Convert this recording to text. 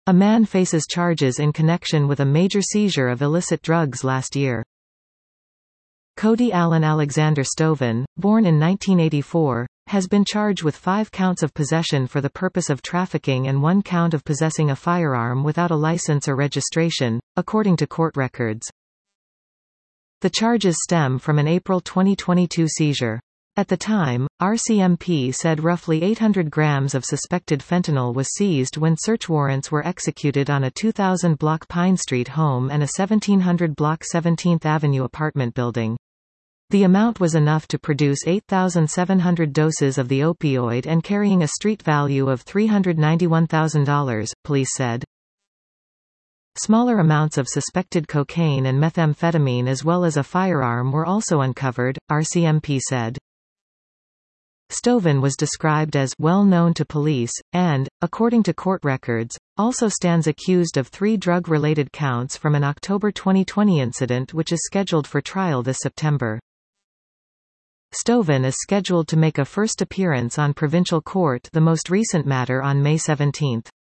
A man faces charges in connection with a major seizure of illicit drugs last year. Cody Allen Alexander Stoven, born in 1984, has been charged with 5 counts of possession for the purpose of trafficking and 1 count of possessing a firearm without a license or registration, according to court records. The charges stem from an April 2022 seizure. At the time, RCMP said roughly 800 grams of suspected fentanyl was seized when search warrants were executed on a 2000-block Pine Street home and a 1700-block 17th Avenue apartment building. The amount was enough to produce 8,700 doses of the opioid and carrying a street value of $391,000, police said. Smaller amounts of suspected cocaine and methamphetamine as well as a firearm were also uncovered, RCMP said. Stoven was described as well known to police, and, according to court records, also stands accused of 3 drug-related counts from an October 2020 incident which is scheduled for trial this September. Stoven is scheduled to make a first appearance on provincial court, the most recent matter on May 17.